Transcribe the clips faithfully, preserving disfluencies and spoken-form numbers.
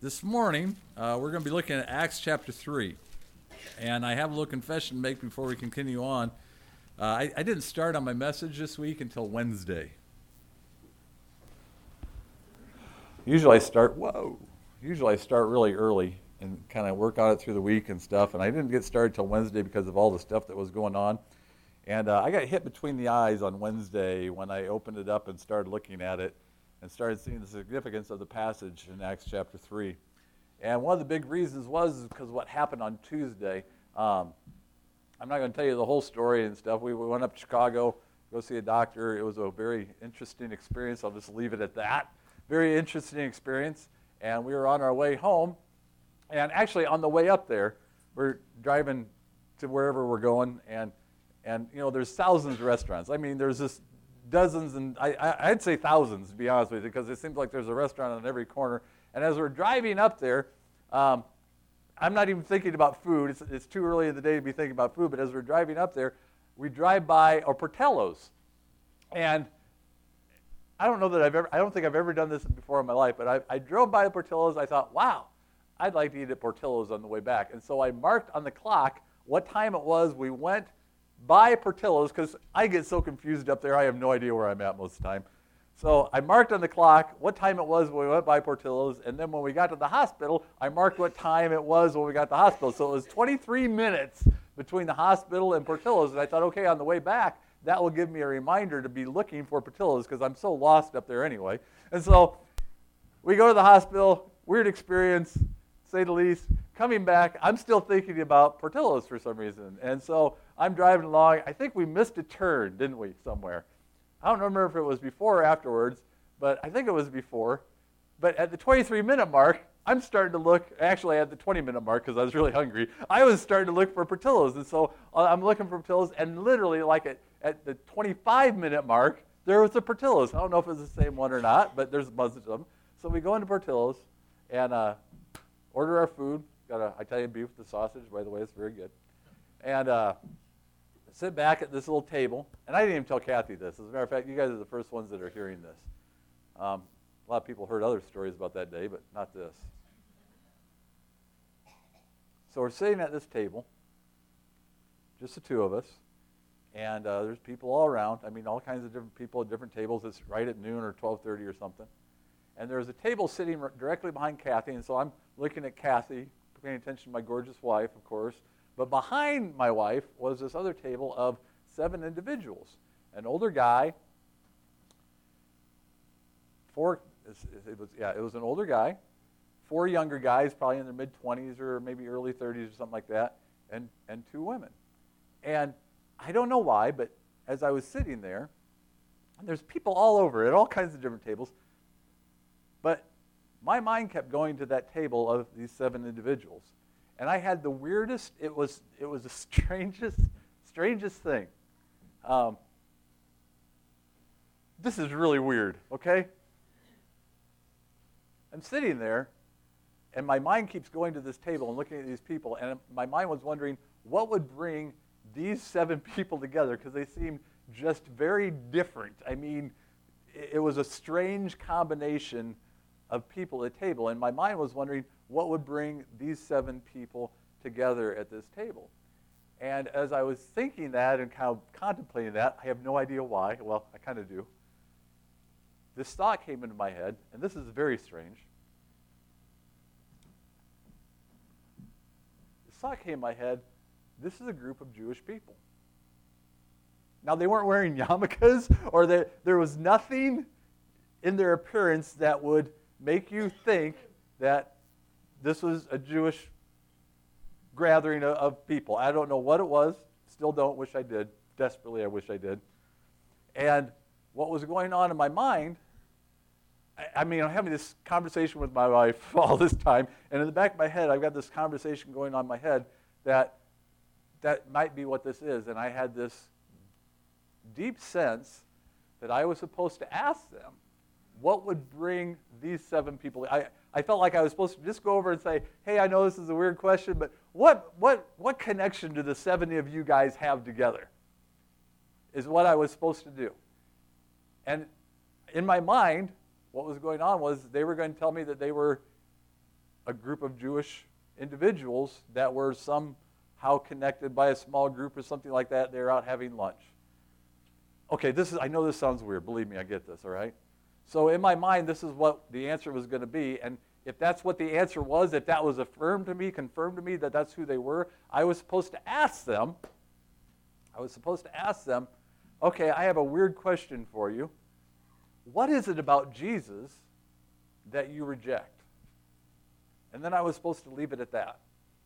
This morning, uh, we're going to be looking at Acts chapter three. And I have a little confession to make before we continue on. Uh, I, I didn't start on my message this week until Wednesday. Usually I start, whoa, usually I start really early and kind of work on it through the week and stuff. And I didn't get started till Wednesday because of all the stuff that was going on. And uh, I got hit between the eyes on Wednesday when I opened it up and started looking at it and started seeing the significance of the passage in Acts chapter three. And one of the big reasons was because what happened on Tuesday. Um, I'm not going to tell you the whole story and stuff. We, we went up to Chicago to go see a doctor. It was a very interesting experience. I'll just leave it at that. Very interesting experience. And we were on our way home. And actually, on the way up there, we're driving to wherever we're going. And, and you know, there's thousands of restaurants. I mean, there's just dozens, and I, I, I'd say thousands, to be honest with you, because it seems like there's a restaurant on every corner. And as we're driving up there, um, I'm not even thinking about food. It's, it's too early in the day to be thinking about food. But as we're driving up there, we drive by a Portillo's. And I don't know that I've ever, I don't think I've ever done this before in my life, but I, I drove by a Portillo's. I thought, wow, I'd like to eat at Portillo's on the way back. And so I marked on the clock what time it was we went by Portillo's, because I get so confused up there, I have no idea where I'm at most of the time. So I marked on the clock what time it was when we went by Portillo's, and then when we got to the hospital, I marked what time it was when we got to the hospital. So it was twenty-three minutes between the hospital and Portillo's, and I thought, okay, on the way back, that will give me a reminder to be looking for Portillo's, because I'm so lost up there anyway. And so we go to the hospital, weird experience, to say the least. Coming back, I'm still thinking about Portillo's for some reason. And so I'm driving along. I think we missed a turn, didn't we, somewhere? I don't remember if it was before or afterwards, but I think it was before. But at the twenty-three minute mark, I'm starting to look, actually at the twenty minute mark because I was really hungry, I was starting to look for Portillo's. And so I'm looking for Portillo's, and literally like at, at the twenty-five minute mark, there was a Portillo's. I don't know if it's the same one or not, but there's a bunch of them. So we go into Portillo's and uh, order our food. Got an Italian beef with the sausage, by the way, it's very good. And uh, sit back at this little table, and I didn't even tell Kathy this. As a matter of fact, you guys are the first ones that are hearing this. Um, a lot of people heard other stories about that day, but not this. So we're sitting at this table, just the two of us, and uh, there's people all around. I mean, all kinds of different people at different tables. It's right at noon or twelve thirty or something. And there's a table sitting directly behind Kathy, and so I'm looking at Kathy, paying attention to my gorgeous wife, of course. But behind my wife was this other table of seven individuals. An older guy, four, it was, yeah, it was an older guy, four younger guys, probably in their mid-twenties or maybe early thirties or something like that, and, and two women. And I don't know why, but as I was sitting there, and there's people all over at all kinds of different tables, but my mind kept going to that table of these seven individuals. And I had the weirdest, it was it was the strangest, strangest thing. Um, this is really weird, okay? I'm sitting there, and my mind keeps going to this table and looking at these people, and my mind was wondering what would bring these seven people together, because they seemed just very different. I mean, it, it was a strange combination of people at the table, and my mind was wondering what would bring these seven people together at this table. And as I was thinking that and kind of contemplating that, I have no idea why. Well, I kind of do. This thought came into my head, and this is very strange. This thought came in my head, this is a group of Jewish people. Now, they weren't wearing yarmulkes, or they, there was nothing in their appearance that would make you think that this was a Jewish gathering of, of people. I don't know what it was. Still don't. Wish I did. Desperately, I wish I did. And what was going on in my mind, I, I mean, I'm having this conversation with my wife all this time, and in the back of my head, I've got this conversation going on in my head that that might be what this is. And I had this deep sense that I was supposed to ask them, what would bring these seven people? I, I felt like I was supposed to just go over and say, hey, I know this is a weird question, but what, what, what connection do the seventy of you guys have together? Is what I was supposed to do. And in my mind, what was going on was they were going to tell me that they were a group of Jewish individuals that were somehow connected by a small group or something like that. They were out having lunch. Okay, this is, I know this sounds weird. Believe me, I get this, all right? So in my mind, this is what the answer was going to be. And if that's what the answer was, if that was affirmed to me, confirmed to me that that's who they were, I was supposed to ask them, I was supposed to ask them, okay, I have a weird question for you. What is it about Jesus that you reject? And then I was supposed to leave it at that.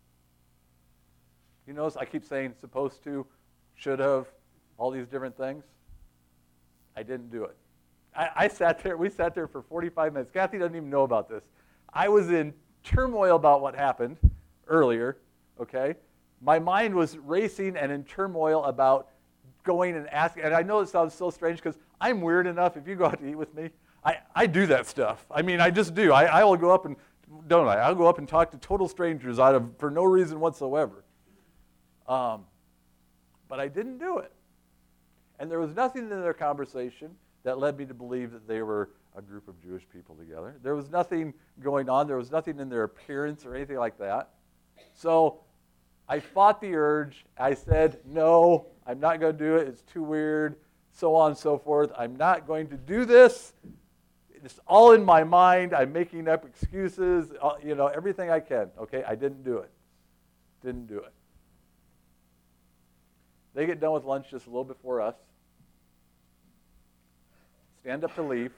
You notice I keep saying supposed to, should have, all these different things. I didn't do it. I, I sat there, we sat there for forty-five minutes. Kathy doesn't even know about this. I was in turmoil about what happened earlier, okay? My mind was racing and in turmoil about going and asking. And I know it sounds so strange because I'm weird enough. If you go out to eat with me, I, I do that stuff. I mean, I just do. I, I will go up and, don't I? I'll go up and talk to total strangers out of for no reason whatsoever. Um, but I didn't do it. And there was nothing in their conversation that led me to believe that they were a group of Jewish people together. There was nothing going on. There was nothing in their appearance or anything like that. So I fought the urge. I said, no, I'm not going to do it. It's too weird, so on and so forth. I'm not going to do this. It's all in my mind. I'm making up excuses, you know, everything I can. Okay, I didn't do it. Didn't do it. They get done with lunch just a little before us. Stand up to leave.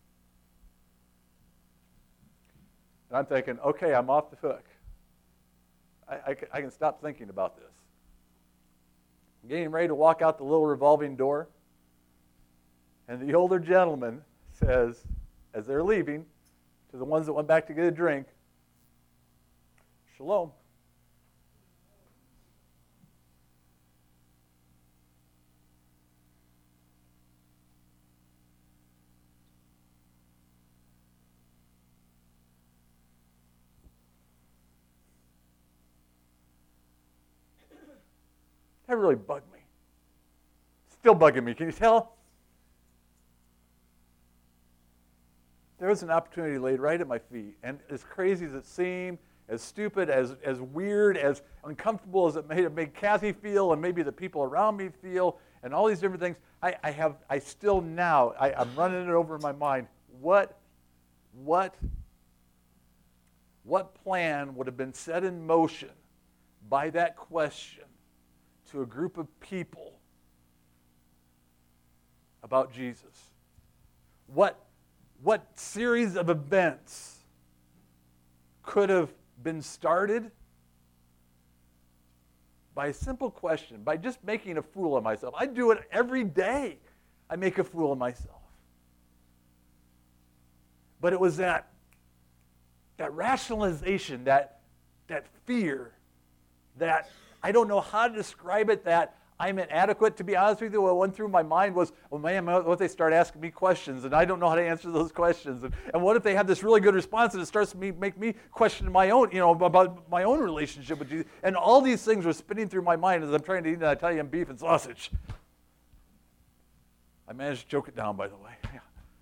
And I'm thinking, okay, I'm off the hook. I, I, I can stop thinking about this. I'm getting ready to walk out the little revolving door. And the older gentleman says, as they're leaving, to the ones that went back to get a drink, shalom. That really bugged me. Still bugging me. Can you tell? There was an opportunity laid right at my feet. And as crazy as it seemed, as stupid, as, as weird, as uncomfortable as it may have made Kathy feel and maybe the people around me feel and all these different things, I, I have, I still now, I, I'm running it over in my mind. What, what, what plan would have been set in motion by that question to a group of people about Jesus? What, what series of events could have been started by a simple question, by just making a fool of myself? I do it every day. I make a fool of myself. But it was that, that rationalization, that, that fear, that I don't know how to describe it, that I'm inadequate. To be honest with you, what went through my mind was, well, man, what if they start asking me questions, and I don't know how to answer those questions? And, and what if they have this really good response, and it starts to me, make me question my own, you know, about my own relationship with Jesus? And all these things were spinning through my mind as I'm trying to eat an Italian beef and sausage. I managed to choke it down, by the way. Yeah.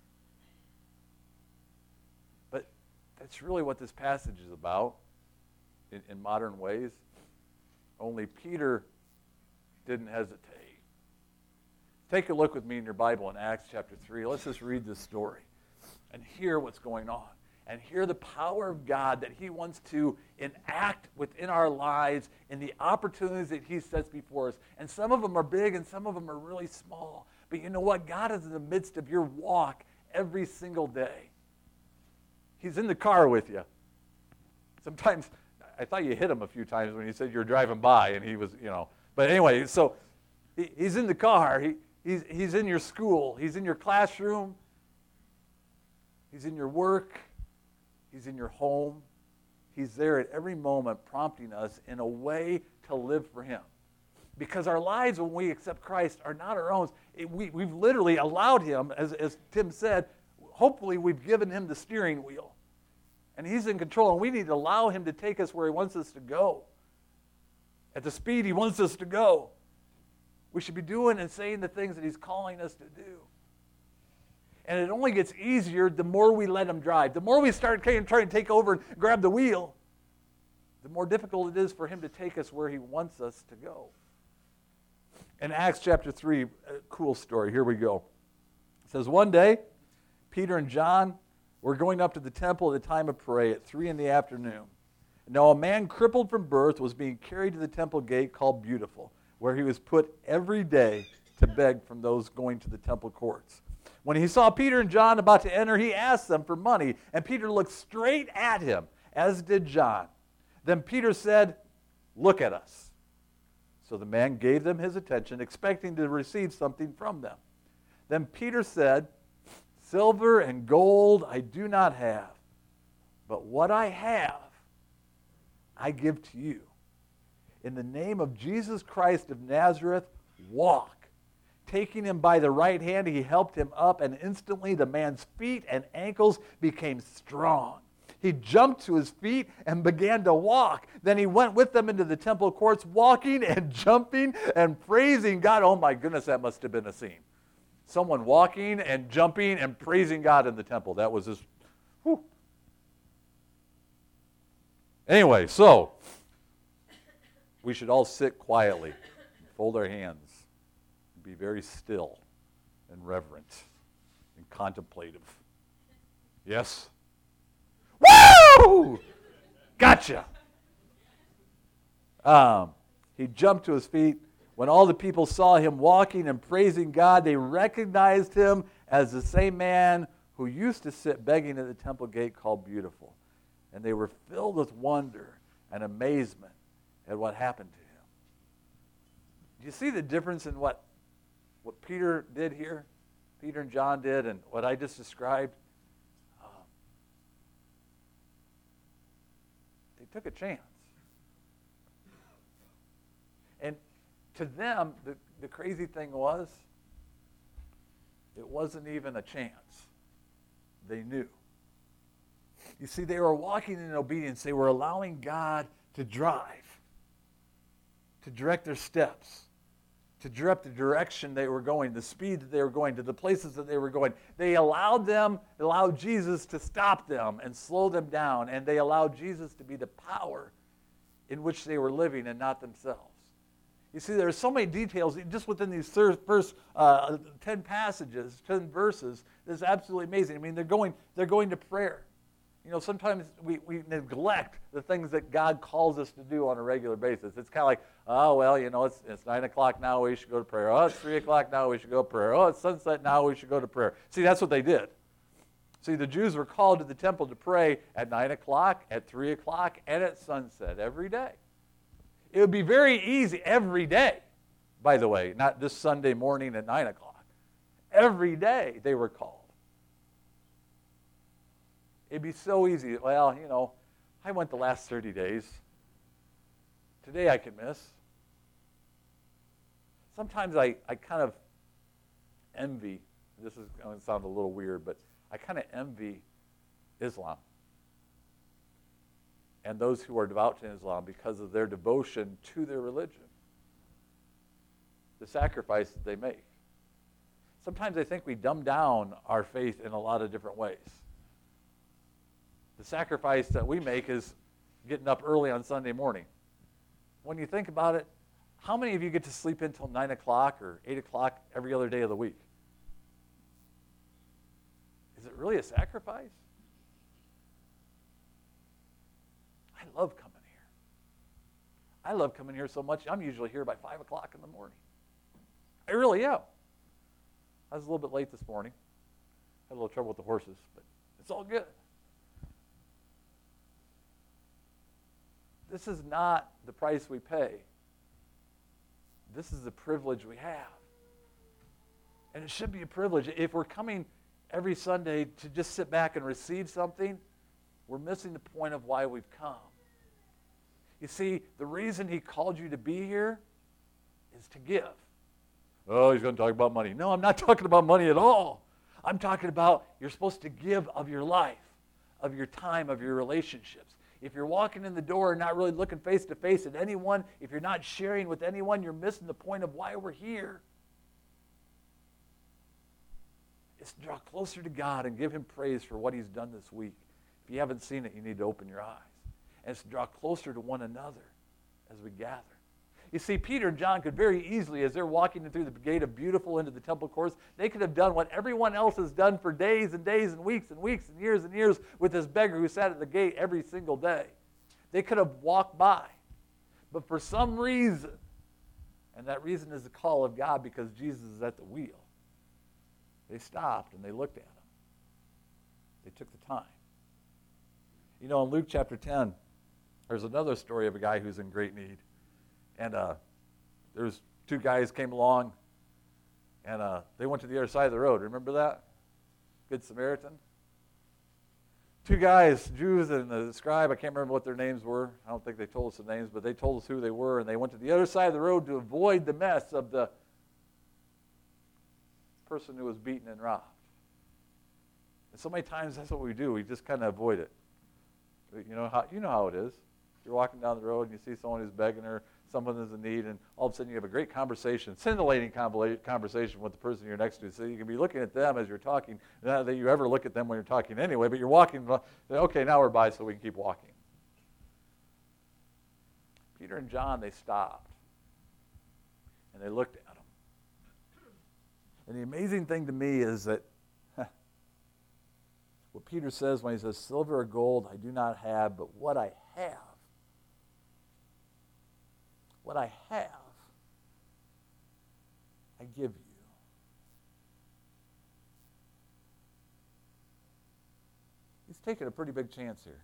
But that's really what this passage is about in, in modern ways. Only Peter didn't hesitate. Take a look with me in your Bible in Acts chapter three. Let's just read this story and hear what's going on and hear the power of God that he wants to enact within our lives in the opportunities that he sets before us. And some of them are big and some of them are really small. But you know what? God is in the midst of your walk every single day. He's in the car with you. Sometimes I thought you hit him a few times when you said you were driving by and he was, you know. But anyway, so he, he's in the car. He, he's, he's in your school. He's in your classroom. He's in your work. He's in your home. He's there at every moment prompting us in a way to live for him. Because our lives, when we accept Christ, are not our own. It, we, we've literally allowed him, as, as Tim said, hopefully we've given him the steering wheel. And he's in control, and we need to allow him to take us where he wants us to go. At the speed he wants us to go. We should be doing and saying the things that he's calling us to do. And it only gets easier the more we let him drive. The more we start trying to take over and grab the wheel, the more difficult it is for him to take us where he wants us to go. In Acts chapter three, a cool story. Here we go. It says, one day, Peter and John were going up to the temple at the time of prayer at three in the afternoon. Now a man crippled from birth was being carried to the temple gate called Beautiful, where he was put every day to beg from those going to the temple courts. When he saw Peter and John about to enter, he asked them for money, and Peter looked straight at him, as did John. Then Peter said, "Look at us." So the man gave them his attention, expecting to receive something from them. Then Peter said, "Silver and gold I do not have, but what I have I give to you. In the name of Jesus Christ of Nazareth, walk." Taking him by the right hand, he helped him up, and instantly the man's feet and ankles became strong. He jumped to his feet and began to walk. Then he went with them into the temple courts, walking and jumping and praising God. Oh my goodness, that must have been a scene. Someone walking and jumping and praising God in the temple. That was just, whew. Anyway, so we should all sit quietly, and fold our hands, and be very still and reverent and contemplative. Yes? Woo! Gotcha. Um, he jumped to his feet. When all the people saw him walking and praising God, they recognized him as the same man who used to sit begging at the temple gate called Beautiful. And they were filled with wonder and amazement at what happened to him. Do you see the difference in what, what Peter did here? Peter and John did, and what I just described? Um, they took a chance. And to them, the, the crazy thing was, it wasn't even a chance. They knew. You see, they were walking in obedience. They were allowing God to drive, to direct their steps, to direct the direction they were going, the speed that they were going, to the places that they were going. They allowed them, allowed Jesus to stop them and slow them down, and they allowed Jesus to be the power in which they were living and not themselves. You see, there are so many details just within these first uh, ten passages, ten verses. It's absolutely amazing. I mean, they're going, they're going to prayer. You know, sometimes we, we neglect the things that God calls us to do on a regular basis. It's kind of like, oh, well, you know, it's, it's nine o'clock now, we should go to prayer. Oh, it's three o'clock now, we should go to prayer. Oh, it's sunset now, we should go to prayer. See, that's what they did. See, the Jews were called to the temple to pray at nine o'clock, at three o'clock, and at sunset every day. It would be very easy every day, by the way, not this Sunday morning at nine o'clock. Every day they were called. It'd be so easy. Well, you know, I went the last thirty days. Today I can miss. Sometimes I, I kind of envy, this is going to sound a little weird, but I kind of envy Islam and those who are devout to Islam because of their devotion to their religion, the sacrifice that they make. Sometimes I think we dumb down our faith in a lot of different ways. The sacrifice that we make is getting up early on Sunday morning. When you think about it, how many of you get to sleep until nine o'clock or eight o'clock every other day of the week? Is it really a sacrifice? I love coming here. I love coming here so much, I'm usually here by five o'clock in the morning. I really am. I was a little bit late this morning. Had a little trouble with the horses, but it's all good. This is not the price we pay. This is the privilege we have. And it should be a privilege. If we're coming every Sunday to just sit back and receive something, we're missing the point of why we've come. You see, the reason he called you to be here is to give. Oh, he's going to talk about money. No, I'm not talking about money at all. I'm talking about you're supposed to give of your life, of your time, of your relationships. If you're walking in the door and not really looking face to face at anyone, if you're not sharing with anyone, you're missing the point of why we're here. is to draw closer to God and give him praise for what he's done this week. If you haven't seen it, you need to open your eyes. And it's to draw closer to one another as we gather. You see, Peter and John could very easily, as they're walking through the gate of Beautiful into the temple courts, they could have done what everyone else has done for days and days and weeks and weeks and years and years with this beggar who sat at the gate every single day. They could have walked by. But for some reason, and that reason is the call of God because Jesus is at the wheel, they stopped and they looked at him. They took the time. You know, in Luke chapter ten, there's another story of a guy who's in great need. And uh, there's two guys came along, and uh, they went to the other side of the road. Remember that? Good Samaritan? Two guys, Jews and the scribe, I can't remember what their names were. I don't think they told us the names, but they told us who they were, and they went to the other side of the road to avoid the mess of the person who was beaten and robbed. And so many times that's what we do. We just kind of avoid it. You know how, you know how it is. You're walking down the road and you see someone who's begging or someone who's in need, and all of a sudden you have a great conversation, scintillating conversation with the person you're next to. So you can be looking at them as you're talking. Not that you ever look at them when you're talking anyway, but you're walking, okay, now we're by so we can keep walking. Peter and John, they stopped. And they looked at him. And the amazing thing to me is that what Peter says when he says, silver or gold I do not have, but what I have, what I have, I give you. He's taking a pretty big chance here.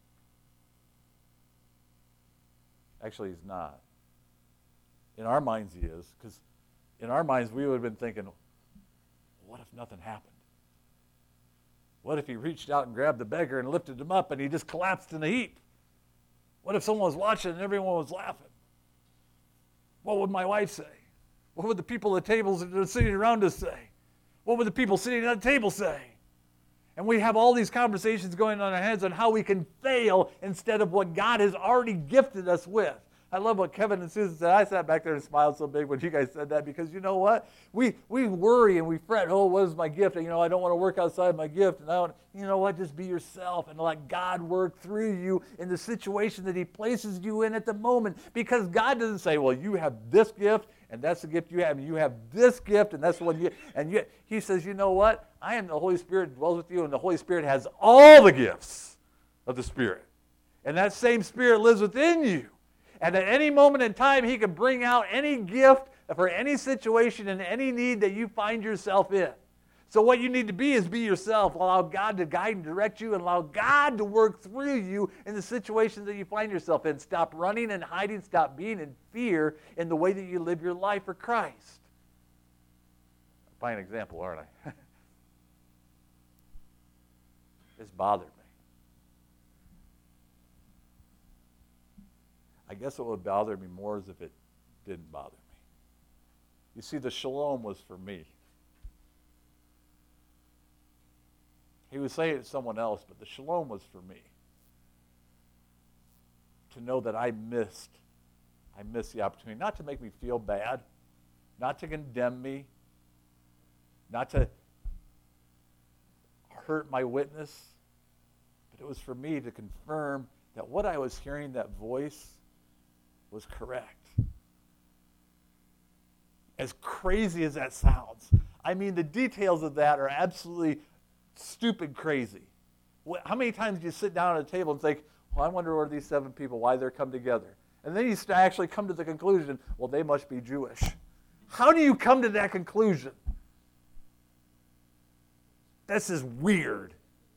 Actually, he's not. In our minds, he is, because in our minds, we would have been thinking, what if nothing happened? What if he reached out and grabbed the beggar and lifted him up and he just collapsed in a heap? What if someone was watching and everyone was laughing? What would my wife say? What would the people at the tables that are sitting around us say? What would the people sitting at the table say? And we have all these conversations going on in our heads on how we can fail instead of what God has already gifted us with. I love what Kevin and Susan said. I sat back there and smiled so big when you guys said that because you know what? We we worry and we fret, oh, what is my gift? And, you know, I don't want to work outside my gift. And I don't, you know what? Just be yourself and let God work through you in the situation that he places you in at the moment. Because God doesn't say, well, you have this gift and that's the gift you have. And you have this gift and that's the one you and you, he says, you know what? I am the Holy Spirit dwells with you and the Holy Spirit has all the gifts of the Spirit. And that same Spirit lives within you. And at any moment in time, he can bring out any gift for any situation and any need that you find yourself in. So what you need to be is be yourself. Allow God to guide and direct you and allow God to work through you in the situations that you find yourself in. Stop running and hiding. Stop being in fear in the way that you live your life for Christ. A fine example, aren't I? This bothered me. I guess what would bother me more is if it didn't bother me. You see, the shalom was for me. He was saying it to someone else, but the shalom was for me. To know that I missed, I missed the opportunity. Not to make me feel bad, not to condemn me, not to hurt my witness, but it was for me to confirm that what I was hearing, that voice, was correct. As crazy as that sounds, I mean, the details of that are absolutely stupid crazy. How many times do you sit down at a table and think, well, I wonder where these seven people, why they're come together? And then you actually come to the conclusion, well, they must be Jewish. How do you come to that conclusion? This is weird.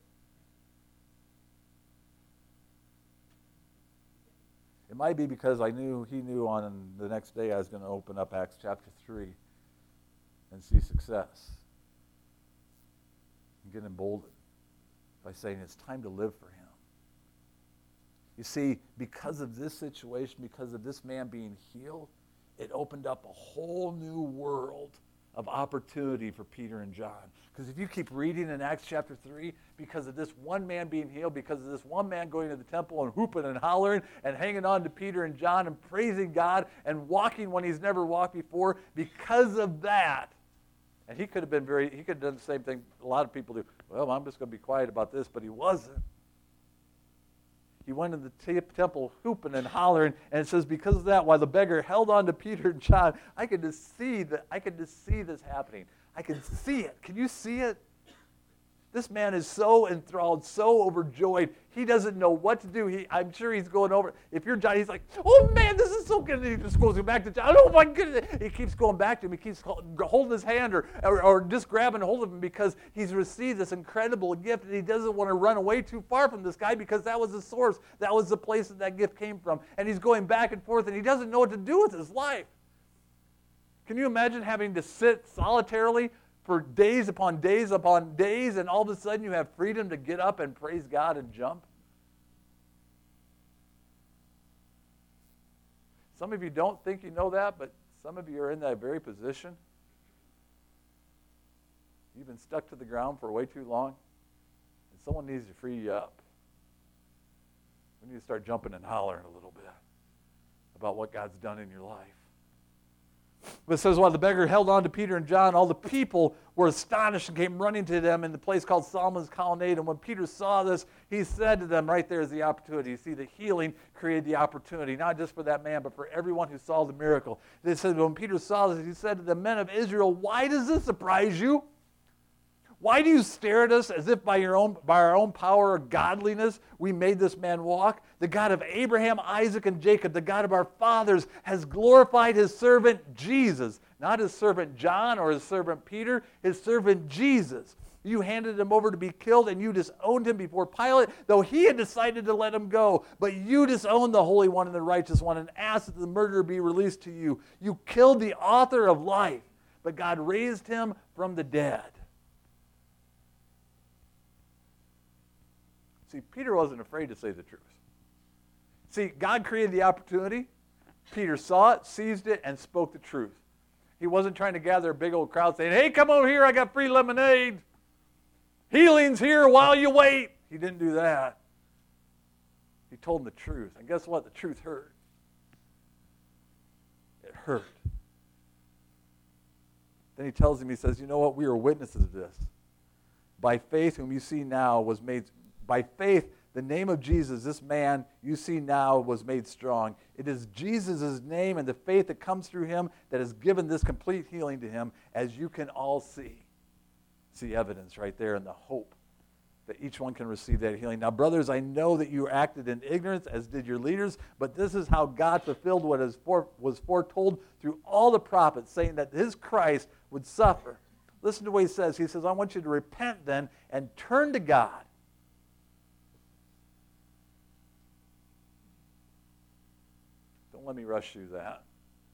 It might be because I knew he knew on the next day I was going to open up Acts chapter three and see success. And get emboldened by saying it's time to live for him. You see, because of this situation, because of this man being healed, it opened up a whole new world of opportunity for Peter and John. Because if you keep reading in Acts chapter three, because of this one man being healed, because of this one man going to the temple and hooping and hollering and hanging on to Peter and John and praising God and walking when he's never walked before, because of that, And he could have been very, he could have done the same thing a lot of people do. Well, I'm just going to be quiet about this, but he wasn't. He went in the t- temple hooping and hollering, and it says because of that, while the beggar held on to Peter and John, I could just see that. I could just see this happening. I could see it. Can you see it? This man is so enthralled, so overjoyed. He doesn't know what to do. He, I'm sure he's going over. If you're John, he's like, oh, man, this is so good. And he just goes back to John. Oh, my goodness. He keeps going back to him. He keeps holding his hand or, or, or just grabbing hold of him because he's received this incredible gift, and he doesn't want to run away too far from this guy because that was the source. That was the place that that gift came from. And he's going back and forth, and he doesn't know what to do with his life. Can you imagine having to sit solitarily for days upon days upon days, and all of a sudden you have freedom to get up and praise God and jump? Some of you don't think you know that, but some of you are in that very position. You've been stuck to the ground for way too long, and someone needs to free you up. We need to start jumping and hollering a little bit about what God's done in your life. But it says, while the beggar held on to Peter and John, all the people were astonished and came running to them in the place called Solomon's Colonnade. And when Peter saw this, he said to them, right there is the opportunity. You see, the healing created the opportunity, not just for that man, but for everyone who saw the miracle. They said, when Peter saw this, he said to the men of Israel, why does this surprise you? Why do you stare at us as if by your own by our own power or godliness we made this man walk? The God of Abraham, Isaac, and Jacob, the God of our fathers, has glorified his servant Jesus. Not his servant John or his servant Peter, his servant Jesus. You handed him over to be killed, and you disowned him before Pilate, though he had decided to let him go. But you disowned the Holy One and the Righteous One and asked that the murderer be released to you. You killed the author of life, but God raised him from the dead. See, Peter wasn't afraid to say the truth. See, God created the opportunity. Peter saw it, seized it, and spoke the truth. He wasn't trying to gather a big old crowd saying, hey, come over here, I got free lemonade. Healing's here while you wait. He didn't do that. He told them the truth. And guess what? The truth hurt. It hurt. Then he tells him, he says, you know what? We are witnesses of this. By faith, whom you see now was made... By faith, the name of Jesus, this man you see now, was made strong. It is Jesus' name and the faith that comes through him that has given this complete healing to him, as you can all see. See evidence right there in the hope that each one can receive that healing. Now, brothers, I know that you acted in ignorance, as did your leaders, but this is how God fulfilled what is for, was foretold through all the prophets, saying that his Christ would suffer. Listen to what he says. He says, I want you to repent then and turn to God. Don't let me rush through that.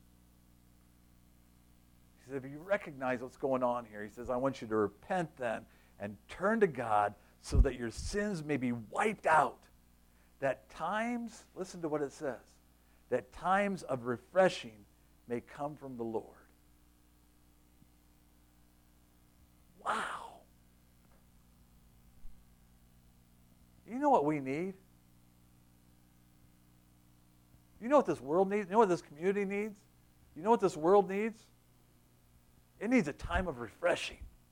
He says, if you recognize what's going on here, he says, I want you to repent then and turn to God so that your sins may be wiped out. That times, listen to what it says, that times of refreshing may come from the Lord. Wow. You know what we need? You know what this world needs? You know what this community needs? You know what this world needs? It needs a time of refreshing.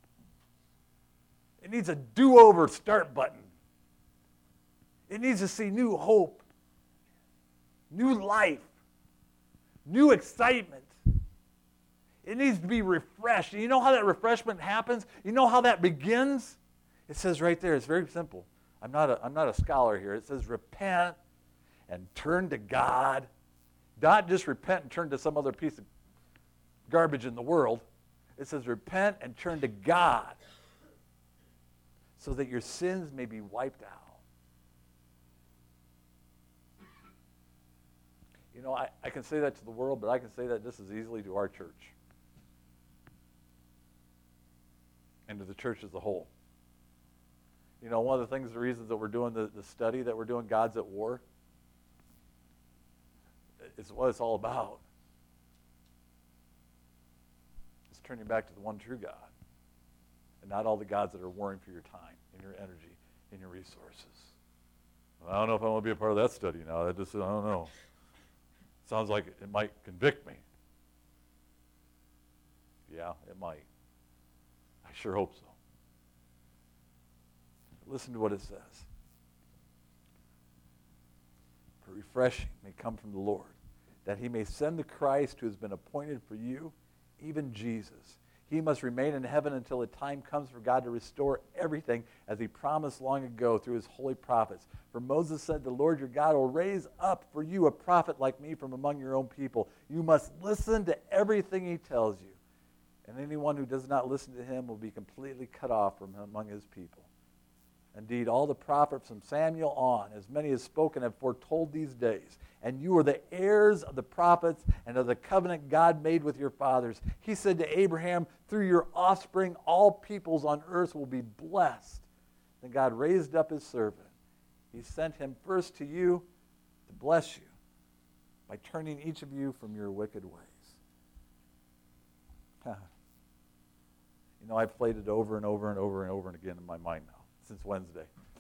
It needs a do-over start button. It needs to see new hope, new life, new excitement. It needs to be refreshed. And you know how that refreshment happens? You know how that begins? It says right there, it's very simple. I'm not a, I'm not a scholar here. It says repent and turn to God. Not just repent and turn to some other piece of garbage in the world. It says repent and turn to God so that your sins may be wiped out. You know, I, I can say that to the world, but I can say that just as easily to our church and to the church as a whole. You know, one of the things, the reasons that we're doing the, the study that we're doing, God's at War, it's what it's all about. It's turning back to the one true God and not all the gods that are warring for your time and your energy and your resources. Well, I don't know if I want to be a part of that study now. I just, I don't know. Sounds like it might convict me. Yeah, it might. sure hope so. Listen to what it says. For refreshing may come from the Lord, that he may send the Christ who has been appointed for you, even Jesus. He must remain in heaven until the time comes for God to restore everything as he promised long ago through his holy prophets. For Moses said, the Lord your God will raise up for you a prophet like me from among your own people. You must listen to everything he tells you. And anyone who does not listen to him will be completely cut off from among his people. Indeed, all the prophets from Samuel on, as many as spoken, have foretold these days. And you are the heirs of the prophets and of the covenant God made with your fathers. He said to Abraham, through your offspring, all peoples on earth will be blessed. Then God raised up his servant. He sent him first to you to bless you by turning each of you from your wicked ways. You know, I've played it over and over and over and over and again in my mind now, since Wednesday.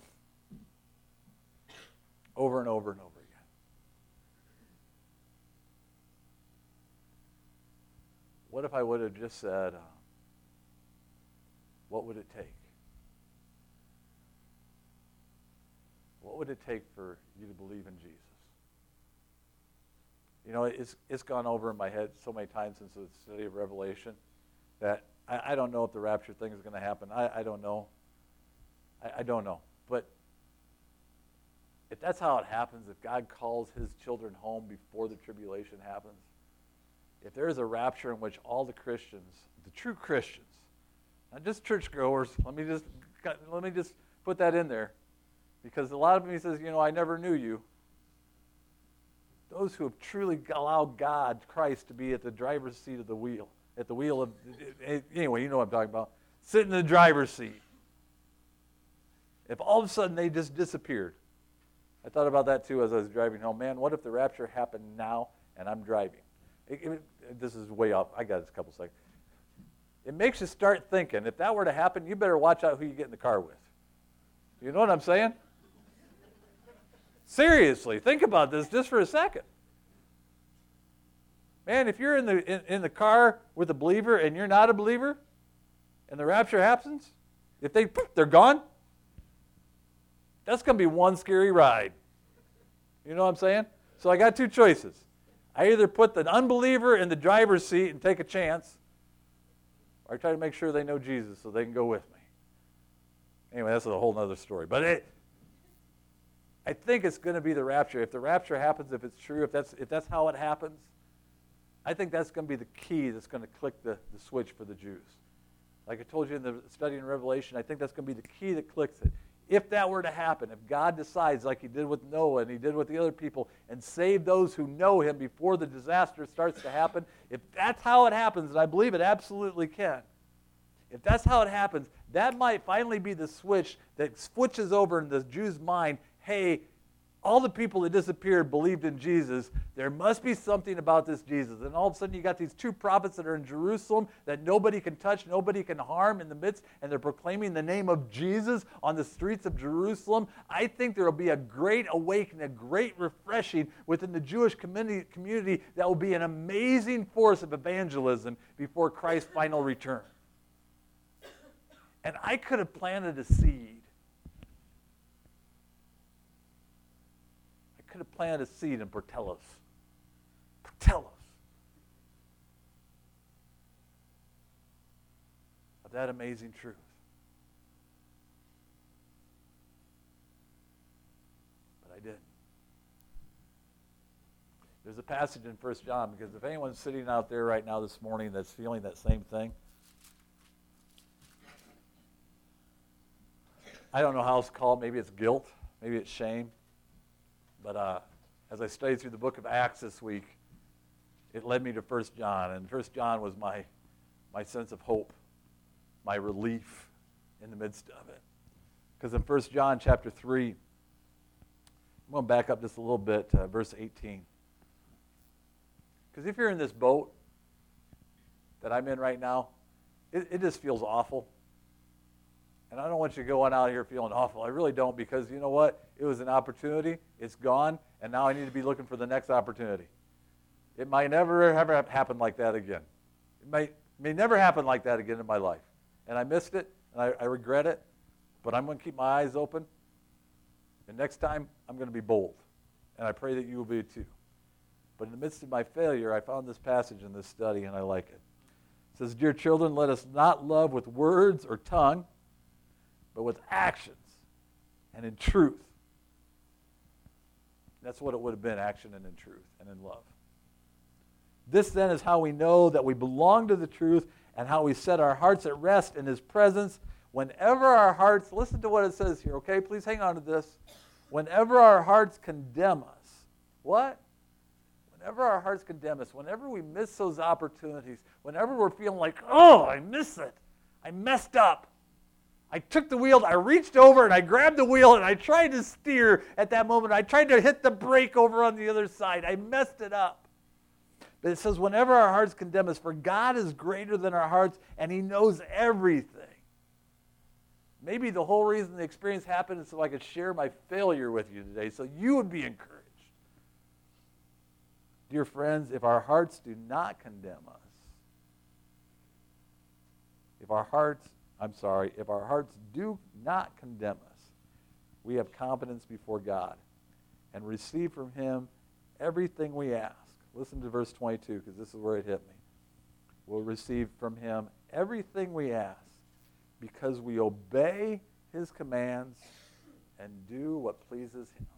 Over and over and over again. What if I would have just said, uh, what would it take? What would it take for you to believe in Jesus? You know, it's it's gone over in my head so many times since the study of Revelation that I, I don't know if the rapture thing is going to happen. I, I don't know. I, I don't know. But if that's how it happens, if God calls his children home before the tribulation happens, if there is a rapture in which all the Christians, the true Christians, not just churchgoers, let me just let me just put that in there, because a lot of me says, you know, I never knew you. Those who have truly allowed God, Christ, to be at the driver's seat of the wheel, at the wheel of, anyway, you know what I'm talking about, sitting in the driver's seat. If all of a sudden they just disappeared, I thought about that too as I was driving home. Man, what if the rapture happened now and I'm driving? It, it, this is way off. I got it a couple seconds. It makes you start thinking, if that were to happen, you better watch out who you get in the car with. You know what I'm saying? Seriously, think about this just for a second. Man, if you're in the in, in the car with a believer and you're not a believer, and the rapture happens, if they they're gone, that's going to be one scary ride. You know what I'm saying? So I got two choices. I either put the unbeliever in the driver's seat and take a chance, or I try to make sure they know Jesus so they can go with me. Anyway, that's a whole other story. But it, I think it's going to be the rapture. If the rapture happens, if it's true, if that's if that's how it happens, I think that's going to be the key that's going to click the, the switch for the Jews. Like I told you in the study in Revelation, I think that's going to be the key that clicks it. If that were to happen, if God decides like he did with Noah and he did with the other people and save those who know him before the disaster starts to happen, if that's how it happens, and I believe it absolutely can, if that's how it happens, that might finally be the switch that switches over in the Jew's mind, hey, all the people that disappeared believed in Jesus. There must be something about this Jesus. And all of a sudden you got these two prophets that are in Jerusalem that nobody can touch, nobody can harm in the midst, and they're proclaiming the name of Jesus on the streets of Jerusalem. I think there will be a great awakening, a great refreshing within the Jewish community, community that will be an amazing force of evangelism before Christ's final return. And I could have planted a seed. Could have planted a seed in Portelos. Portelos. Of that amazing truth. But I didn't. There's a passage in First John, because if anyone's sitting out there right now this morning that's feeling that same thing, I don't know how it's called. Maybe it's guilt. Maybe it's shame. But uh, as I studied through the book of Acts this week, it led me to First John. And First John was my, my sense of hope, my relief in the midst of it. Because in First John chapter three, I'm going to back up just a little bit, uh, verse eighteen. Because if you're in this boat that I'm in right now, it, it just feels awful. And I don't want you going out here feeling awful. I really don't, because you know what? It was an opportunity. It's gone, and now I need to be looking for the next opportunity. It might never ever happen like that again. It may, may never happen like that again in my life. and I missed it, and I, I regret it, but I'm going to keep my eyes open, and next time I'm going to be bold, and I pray that you will be too. But in the midst of my failure, I found this passage in this study, and I like it. It says, "Dear children, let us not love with words or tongue, but with actions and in truth." That's what it would have been, action and in truth and in love. "This then is how we know that we belong to the truth and how we set our hearts at rest in his presence whenever our hearts," listen to what it says here, okay? Please hang on to this. "Whenever our hearts condemn us." What? Whenever our hearts condemn us, whenever we miss those opportunities, whenever we're feeling like, oh, I missed it, I messed up. I took the wheel, I reached over and I grabbed the wheel and I tried to steer at that moment. I tried to hit the brake over on the other side. I messed it up. But it says, whenever our hearts condemn us, for God is greater than our hearts and he knows everything. Maybe the whole reason the experience happened is so I could share my failure with you today, so you would be encouraged. Dear friends, if our hearts do not condemn us, if our hearts, I'm sorry, if our hearts do not condemn us, we have confidence before God and receive from him everything we ask. Listen to verse twenty-two, because this is where it hit me. We'll receive from him everything we ask because we obey his commands and do what pleases him.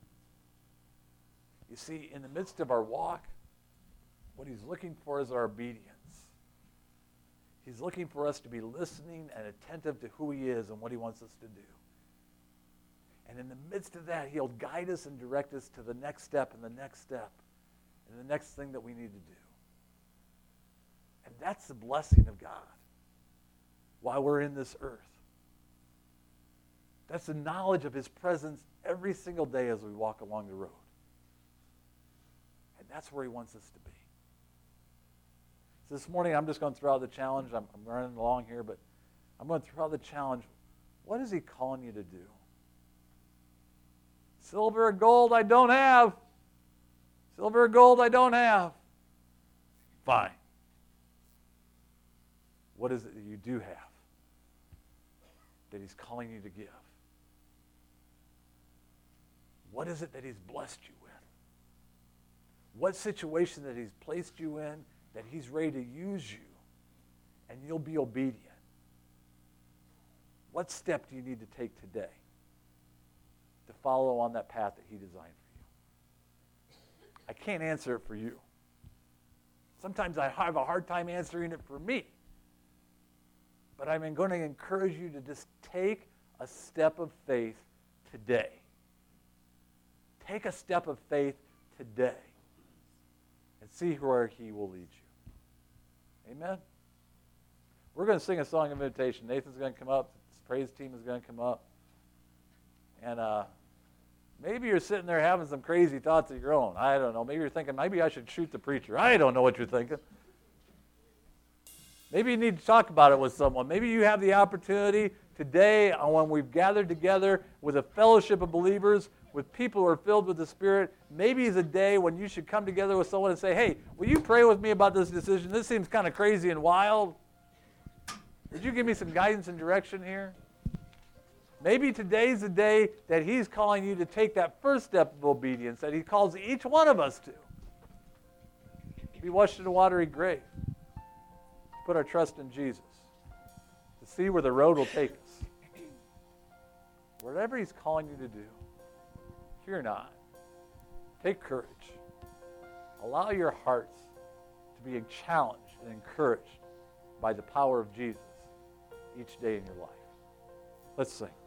You see, in the midst of our walk, what he's looking for is our obedience. He's looking for us to be listening and attentive to who he is and what he wants us to do. And in the midst of that, he'll guide us and direct us to the next step and the next step and the next thing that we need to do. And that's the blessing of God while we're in this earth. That's the knowledge of his presence every single day as we walk along the road. And that's where he wants us to be. So this morning, I'm just going to throw out the challenge. I'm, I'm running along here, but I'm going to throw out the challenge. What is he calling you to do? Silver or gold I don't have. Silver or gold I don't have. Fine. What is it that you do have that he's calling you to give? What is it that he's blessed you with? What situation that he's placed you in that he's ready to use you and you'll be obedient? What step do you need to take today to follow on that path that he designed for you? I can't answer it for you. Sometimes I have a hard time answering it for me. But I'm going to encourage you to just take a step of faith today. Take a step of faith today and see where he will lead you. Amen? We're going to sing a song of invitation. Nathan's going to come up. His praise team is going to come up. And uh, maybe you're sitting there having some crazy thoughts of your own. I don't know. Maybe you're thinking, maybe I should shoot the preacher. I don't know what you're thinking. Maybe you need to talk about it with someone. Maybe you have the opportunity today when we've gathered together with a fellowship of believers, with people who are filled with the Spirit. Maybe it's a day when you should come together with someone and say, hey, will you pray with me about this decision? This seems kind of crazy and wild. Would you give me some guidance and direction here? Maybe today's the day that he's calling you to take that first step of obedience that he calls each one of us to. Be washed in a watery grave. Put our trust in Jesus. To see where the road will take us. Whatever he's calling you to do, fear not. Take courage. Allow your hearts to be challenged and encouraged by the power of Jesus each day in your life. Let's sing.